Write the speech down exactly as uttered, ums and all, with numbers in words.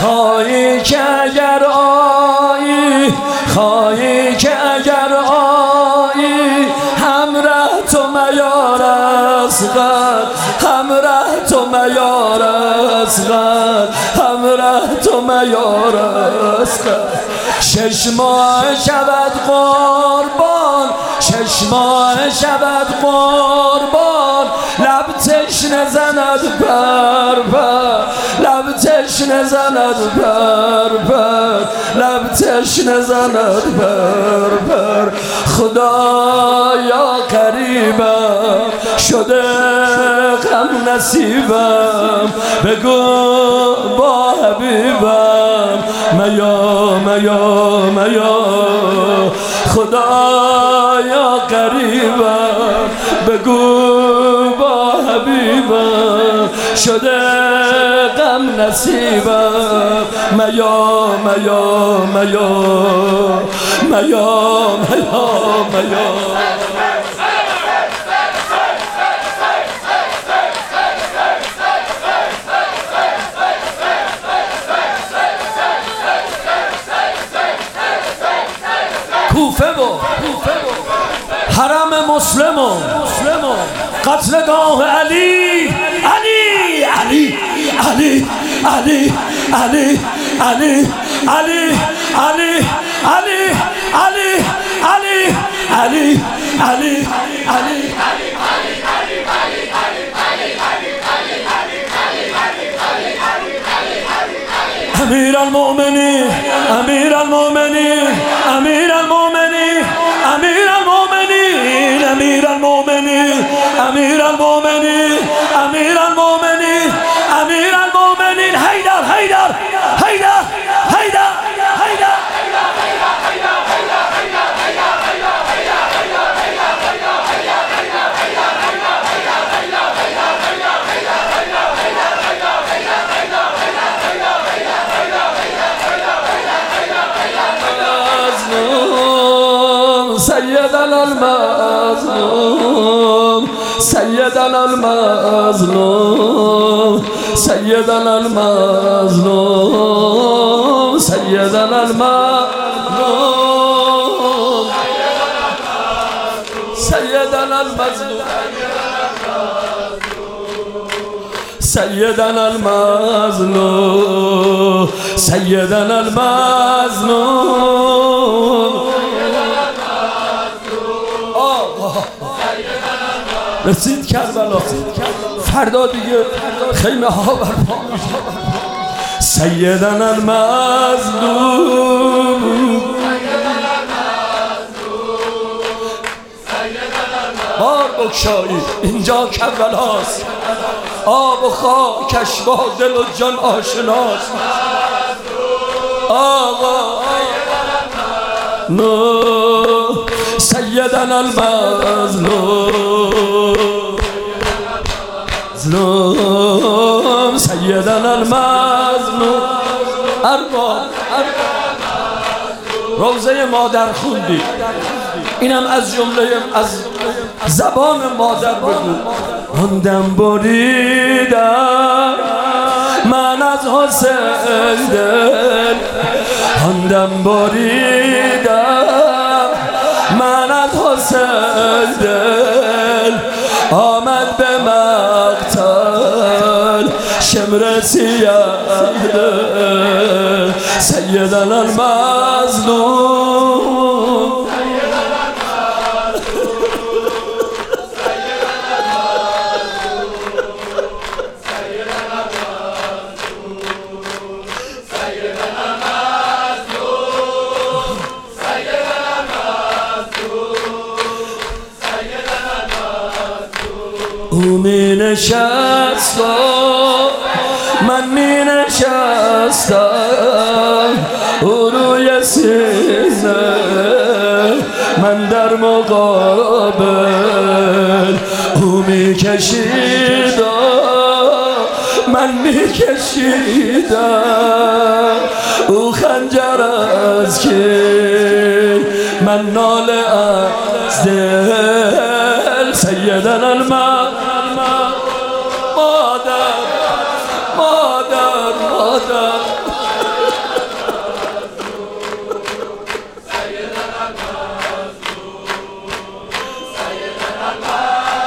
خواهی که اگر آیی، خواهی که اگر آیی، همراه تو میار اصغر، همراه تو میار اصغر، همراه تو میار اصغر. شش ماه شود قربان، شش ماه شود قربان، لب تشنه زند پر پر، لب تشنه زند پر پر، لب تشنه زند پر پر. خدایا قریبم شده غم نصیبم، بگو با حبیبم میا میا میا. خدایا قریبم بگو با حبیبم شده غم نصیبم میا میا میا میا میا میا. کوفه و حرم مسلم و قتلگاه علی علی علی علی علی علی علی علی علی علی علی علی علی علی امیر المؤمنین امیر المؤمنین امیر المؤمنین امیر المؤمنین امیر المؤمنین امیر المؤمنین امیر المؤمنین امیر المؤمنین. حیدر حیدر حیدر حیدر حیدر. سيدنا المظلوم سيدنا المظلوم سيدنا المظلوم سيدنا المظلوم سيدنا المظلوم سيدنا المظلوم سيدنا المظلوم. رسید کربلا، فردا دیگه خیمه ها برپا میشه. سیدنا المظلوم بار بگشایی، اینجا کربلاست، آب و خاکش با دل و جان آشناست. آقا نو سیدنا المظلوم مظلوم سیدنا المظلوم. ارباب روزه مادر خوندی، اینم از جمله از زبان مادر بگو. آن دم بریدم من از حسین دل، آن دم بریدم من از حسین دل، آمد به مقتل شمر سیه دل. سیدنا المظلوم او می نشست و من می نشستم، او روی سینه من در مقابل، او می کشید و من می کشیدم، او خنجر از که من ناله از دل. سیدنا المظلوم مادر مادر مادر کربلا